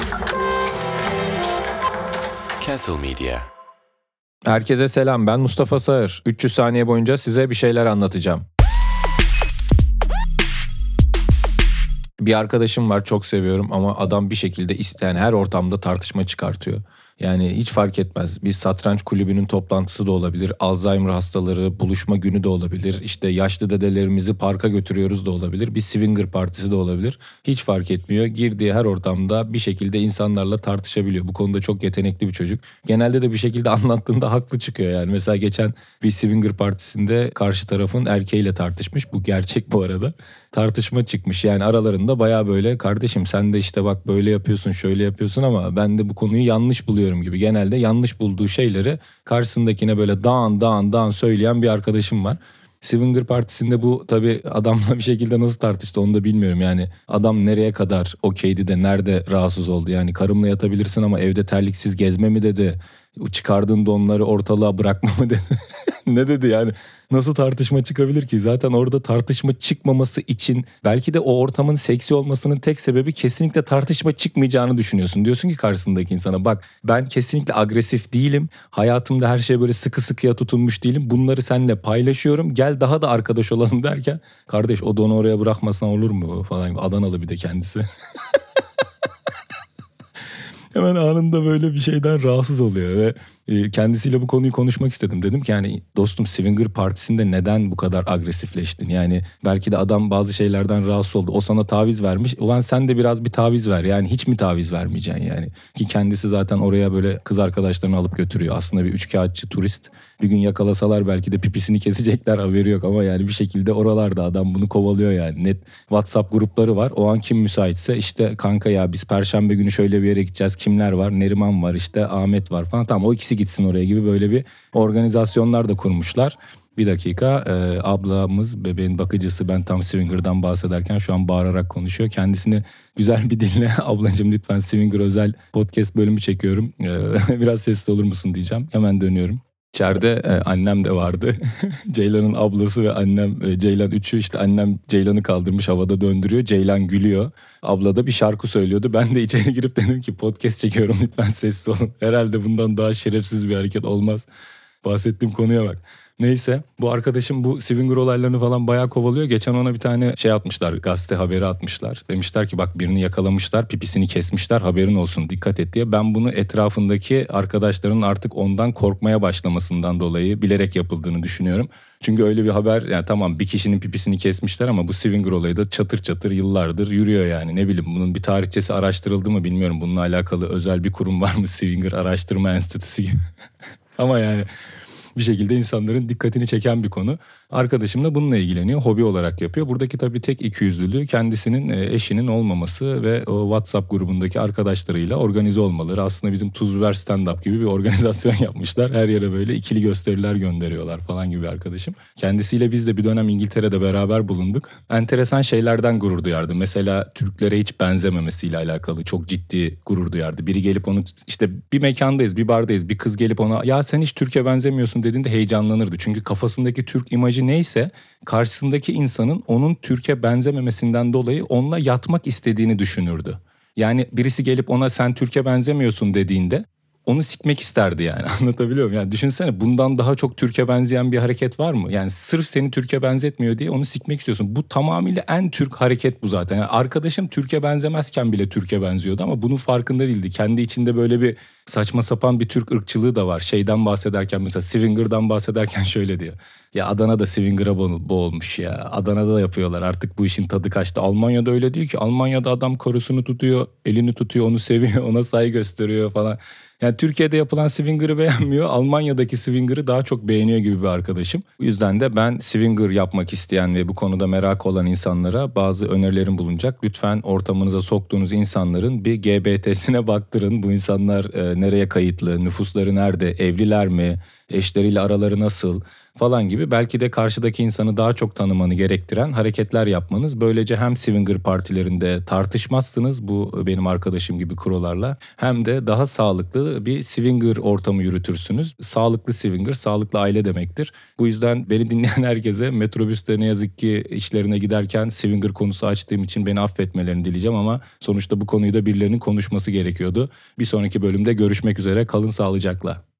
Castle Media. Herkese selam, ben Mustafa Sağır. 300 saniye boyunca size bir şeyler anlatacağım. Bir arkadaşım var, çok seviyorum ama adam bir şekilde isteyen her ortamda tartışma çıkartıyor. Yani hiç fark etmez. Bir satranç kulübünün toplantısı da olabilir. Alzheimer hastaları buluşma günü de olabilir. İşte yaşlı dedelerimizi parka götürüyoruz da olabilir. Bir swinger partisi de olabilir. Hiç fark etmiyor. Girdiği her ortamda bir şekilde insanlarla tartışabiliyor. Bu konuda çok yetenekli bir çocuk. Genelde de bir şekilde anlattığında haklı çıkıyor yani. Mesela geçen bir swinger partisinde karşı tarafın erkeğiyle tartışmış. Bu gerçek bu arada. Tartışma çıkmış yani aralarında bayağı böyle kardeşim sen de işte bak böyle yapıyorsun şöyle yapıyorsun ama ben de bu konuyu yanlış buluyorum gibi. Genelde yanlış bulduğu şeyleri karşısındakine böyle dağın söyleyen bir arkadaşım var. Swinger partisinde bu tabii adamla bir şekilde nasıl tartıştı onu da bilmiyorum yani. Adam nereye kadar okeydi de nerede rahatsız oldu yani karımla yatabilirsin ama evde terliksiz gezme mi dedi. Çıkardığın donları ortalığa bırakma mı dedi. Ne dedi yani? Nasıl tartışma çıkabilir ki? Zaten orada tartışma çıkmaması için belki de o ortamın seksi olmasının tek sebebi kesinlikle tartışma çıkmayacağını düşünüyorsun. Diyorsun ki karşısındaki insana bak ben kesinlikle agresif değilim. Hayatımda her şey böyle sıkı sıkıya tutunmuş değilim. Bunları seninle paylaşıyorum. Gel daha da arkadaş olalım derken kardeş o donu oraya bırakmasan olur mu falan. Adanalı bir de kendisi. Hemen anında böyle bir şeyden rahatsız oluyor ve kendisiyle bu konuyu konuşmak istedim. Dedim ki yani dostum swinger partisinde neden bu kadar agresifleştin? Yani belki de adam bazı şeylerden rahatsız oldu. O sana taviz vermiş. Ulan sen de biraz bir taviz ver. Yani hiç mi taviz vermeyeceksin yani? Ki kendisi zaten oraya böyle kız arkadaşlarını alıp götürüyor. Aslında bir üçkağıtçı turist. Bir gün yakalasalar belki de pipisini kesecekler haberi yok. Ama yani bir şekilde oralarda adam bunu kovalıyor yani. Net WhatsApp grupları var. O an kim müsaitse işte kanka ya biz Perşembe günü şöyle bir yere gideceğiz. Kimler var? Neriman var işte Ahmet var falan. Tamam o ikisi gitsin oraya gibi böyle bir organizasyonlar da kurmuşlar. Bir dakika ablamız bebeğin bakıcısı ben tam Swinger'dan bahsederken şu an bağırarak konuşuyor. Kendisini güzel bir dille ablacığım lütfen Swinger özel podcast bölümü çekiyorum. Biraz sessiz olur musun diyeceğim. Hemen dönüyorum. İçeride annem de vardı. Ceylan'ın ablası ve annem Ceylan üçü işte annem Ceylan'ı kaldırmış havada döndürüyor. Ceylan gülüyor. Abla da bir şarkı söylüyordu. Ben de içeri girip dedim ki podcast çekiyorum lütfen sessiz olun. Herhalde bundan daha şerefsiz bir hareket olmaz. Bahsettiğim konuya bak. Neyse bu arkadaşım bu swinger olaylarını falan bayağı kovalıyor. Geçen ona bir tane şey atmışlar gazete haberi atmışlar. Demişler ki bak birini yakalamışlar pipisini kesmişler haberin olsun dikkat et diye. Ben bunu etrafındaki arkadaşlarının artık ondan korkmaya başlamasından dolayı bilerek yapıldığını düşünüyorum. Çünkü öyle bir haber yani tamam bir kişinin pipisini kesmişler ama bu swinger olayı da çatır çatır yıllardır yürüyor yani. Ne bileyim bunun bir tarihçesi araştırıldı mı bilmiyorum. Bununla alakalı özel bir kurum var mı Swinger Araştırma Enstitüsü gibi. Ama yani bir şekilde insanların dikkatini çeken bir konu. Arkadaşım da bununla ilgileniyor. Hobi olarak yapıyor. Buradaki tabii tek ikiyüzlülüğü kendisinin eşinin olmaması ve o WhatsApp grubundaki arkadaşlarıyla organize olmaları. Aslında bizim Tuz Biber Stand-Up gibi bir organizasyon yapmışlar. Her yere böyle ikili gösteriler gönderiyorlar falan gibi arkadaşım. Kendisiyle biz de bir dönem İngiltere'de beraber bulunduk. Enteresan şeylerden gurur duyardı. Mesela Türklere hiç benzememesiyle alakalı çok ciddi gurur duyardı. Biri gelip onu işte bir mekandayız, bir bardayız. Bir kız gelip ona ya sen hiç Türkiye benzemiyorsun dediğinde heyecanlanırdı. Çünkü kafasındaki Türk imajı neyse karşısındaki insanın onun Türk'e benzememesinden dolayı onunla yatmak istediğini düşünürdü. Yani birisi gelip ona sen Türk'e benzemiyorsun dediğinde onu sikmek isterdi yani anlatabiliyor muyum? Yani düşünsene bundan daha çok Türk'e benzeyen bir hareket var mı? Yani sırf seni Türk'e benzetmiyor diye onu sikmek istiyorsun. Bu tamamıyla en Türk hareket bu zaten. Yani arkadaşım Türk'e benzemezken bile Türk'e benziyordu ama bunun farkında değildi. Kendi içinde böyle bir saçma sapan bir Türk ırkçılığı da var. Şeyden bahsederken mesela Swinger'dan bahsederken şöyle diyor. Ya Adana'da Swinger'a boğulmuş ya. Adana'da da yapıyorlar artık bu işin tadı kaçtı. Almanya'da öyle değil ki. Almanya'da adam karısını tutuyor, elini tutuyor, onu seviyor, ona saygı gösteriyor falan. Yani Türkiye'de yapılan swinger'ı beğenmiyor. Almanya'daki swinger'ı daha çok beğeniyor gibi bir arkadaşım. Bu yüzden de ben swinger yapmak isteyen ve bu konuda merak olan insanlara bazı önerilerim bulunacak. Lütfen ortamınıza soktuğunuz insanların bir GBT'sine baktırın. Bu insanlar nereye kayıtlı, nüfusları nerede, evliler mi? eşleriyle araları nasıl falan gibi belki de karşıdaki insanı daha çok tanımanı gerektiren hareketler yapmanız. Böylece hem swinger partilerinde tartışmazsınız bu benim arkadaşım gibi krolarla, hem de daha sağlıklı bir swinger ortamı yürütürsünüz. Sağlıklı swinger, sağlıklı aile demektir. Bu yüzden beni dinleyen herkese metrobüste ne yazık ki işlerine giderken swinger konusu açtığım için beni affetmelerini dileyeceğim ama sonuçta bu konuyu da birilerinin konuşması gerekiyordu. Bir sonraki bölümde görüşmek üzere, kalın sağlıcakla.